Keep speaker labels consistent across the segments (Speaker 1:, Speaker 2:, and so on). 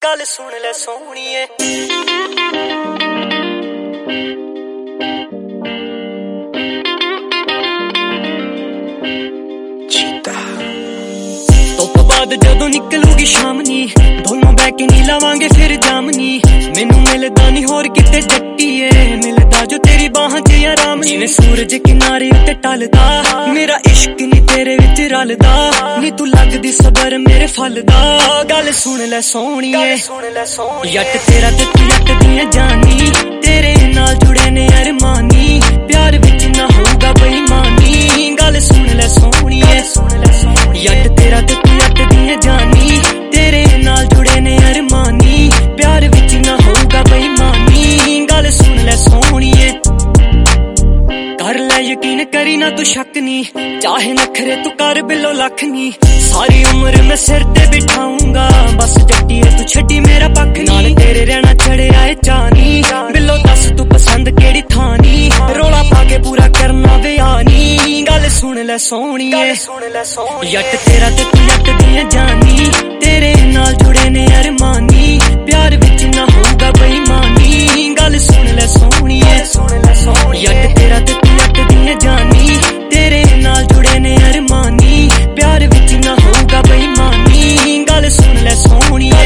Speaker 1: गल सुन ले सोहणीए बाद जदों निकलूगी शामनी दोनों बह के नी लावांगे फिर जामनी मैनू मिलदा नी होर किते जट्टीए मिलदा जो तेरी बाहां च आराम जिवें सूरज किनारे उत्ते टलदा मेरा इश्क नी तेरे विच रलदा नी तू लगदी सबर मेरे फलदा गल सुन ले सोहणीए जट तेरा ते तू जट दियां जानी तेरे नाल जुड़े ने अरमानी प्यार विच ना होगा बेईमानी गल सुन ले सोहणीए जट तेरा ते तू जट दियां जानी तेरे नाल जुड़े ने अरमानी प्यार विच ना होगा बेईमानी गल सुन ले सोहणीए कर ले यकीन करी ना तू शक नी चाहे नखरे तू कर बिलो लख नी सारी उम्र मैं सिर ते बिठाऊंगा बस जट्टीए तू छड्डी मेरा पख नाल तेरे रहना चढ़े आए चानी बिलो दस तू पसंद केड़ी थानी रोला पाके पूरा करना विआनी गल सुन ले सोहणीए जट तेरा ते तू जट दियां जानी तेरे नाल जुड़े ने अरमानी प्यार विच ना होगा बेईमानी गल सुन ले सोहणीए जट तेरा ते तू जट दियां जानी तेरे नाल जुड़े ने अरमानी प्यार विच ना होगा बेईमानी गल सुन ले सोहणीए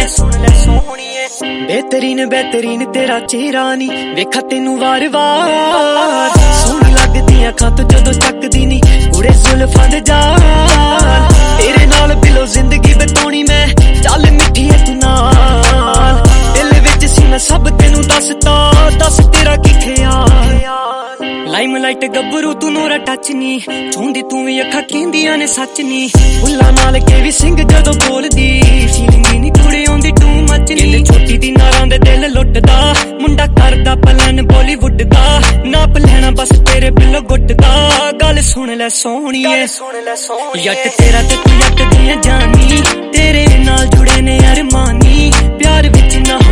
Speaker 1: बेहतरीन बेहतरीन तेरा चेहरा नी वेखा तेनू वार वार सोहनी लगदी अखां तो जदों चकदी नी कुड़े जुल्फां दे जाल तेरे नाल बिलो जिंदगी बिताउणी मैं चल मिठी है तू नाल दिल विच सी मैं सब तेनू दसदा दस तेरा की ख्याल लाइमलाइट गब्बरू तू नूरा टच नी चौंदी तू भी अखां कहंदियां ने सच नी फुल्लां नाल के भी सिंग जदों बोलदी फीलिंग नी कुड़े आउंदी टू मच नी छोटी दी नारां दे दिल लुटदा मुंडा करदा पलन बॉलीवुड दा नाप लेना बस तेरे बिलो गुटदा गल सुन ले सोहणीए जट तेरा ते तू जट दियां जानी तेरे नाल जुड़े ने अरमानी प्यार विच ना